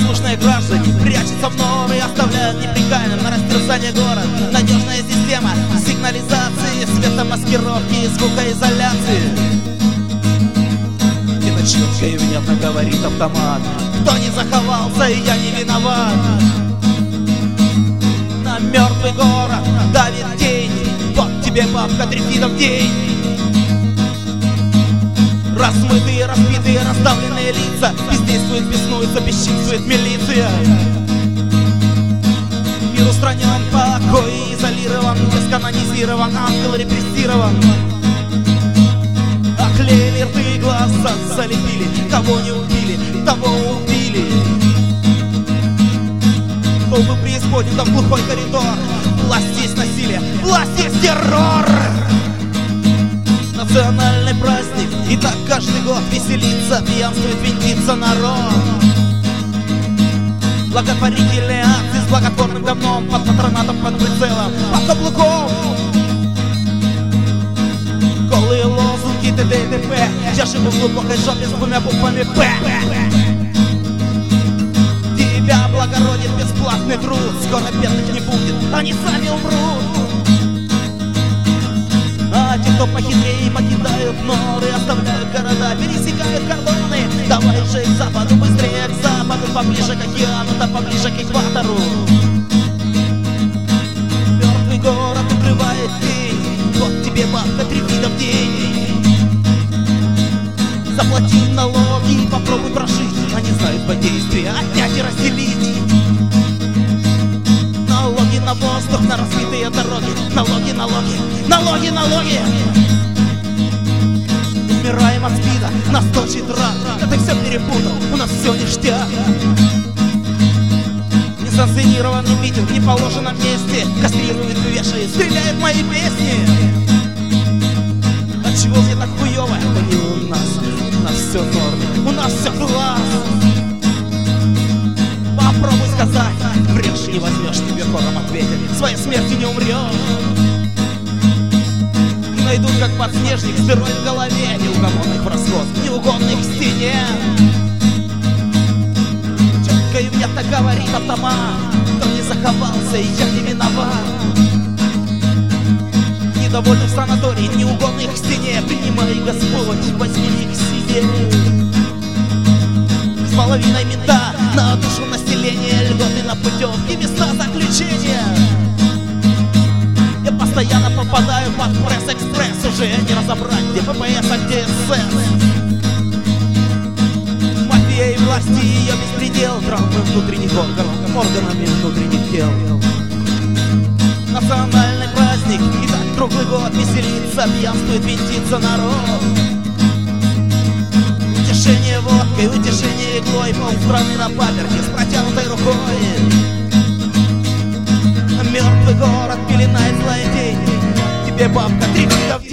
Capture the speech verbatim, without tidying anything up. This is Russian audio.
Послушные граждане прячутся в норы и оставляют неприкаянным на растерзание город. Надежная система сигнализации, светомаскировки и звукоизоляции. Где-то четко и внятно говорит автомат: кто не заховался, и я не виноват. На мертвый город давит тень, вот тебе бабка трифидов день. Размытые, разбитые, раздавленные лица, бездействует, беснуется, бесчинствует милиция. Мир устранен, покой изолирован, десканонизирован, ангел репрессирован. Оклеили рты, глаза залепили, кого не убили, того убили. Толпы преисподней, там глухой коридор. Власть есть насилие, власть есть террор. Национальный праздник, и так каждый год веселится, пьянствует, винтится народ. Благотворительные акции с благотворным говном, под патронатом, под прицелом, под каблуком. Голые лозунги т д и т п, я живу в глубокой жопе с двумя буквами П. Тебя благородит бесплатный труд, скоро бедных не будет, они сами умрут. А те, кто похитрее, покидают норы, оставляют города, пересекают кордоны. Давай же к западу, быстрее к западу, поближе к океану, да поближе к экватору. Мертвый город укрывает тень, вот тебе бабка трифидов день. Заплати налоги и попробуй прожить, они знают воздействие, отнять и разделить. Налоги на воздух, на разбитые дороги, налоги, налоги, налоги, налоги. Умираем от спида, нас точит рак. Да ты все перепутал, у нас все ништяк. Несанкционированный митинг в неположенном месте, кастрирует, вешает, стреляет мои песни. Отчего мне так хуёво? Это не у нас, у нас все норм, у нас все класс. Попробуй сказать, врешь, не возьмешь, тебе хором ответят, своей смертью не умрешь. И найдут, как подснежник, с дырой в голове, неугомонных в расход, неугодных к стене. Четко и внятно говорит автомат: кто не заховался, и я не виноват. Недовольных в санатории, неугодных к стене, принимай, Господь, возьми их к себе. С половиной мента на душу населения, льготы на путевки, места заключения. Я постоянно попадаю под пресс-экспресс, уже не разобрать, где пэ пэ эс, а где эс эс. Мафия и власти, ее беспредел, травмы внутренних органов, органами внутренних тел. Национальный праздник, и так круглый год веселится, пьянствует, винтится народ. Утешение водкой, утешение иглой, полстраны на паперте с протянутой рукой. Мертвый город пеленает злая тень, тебе бабка трифидов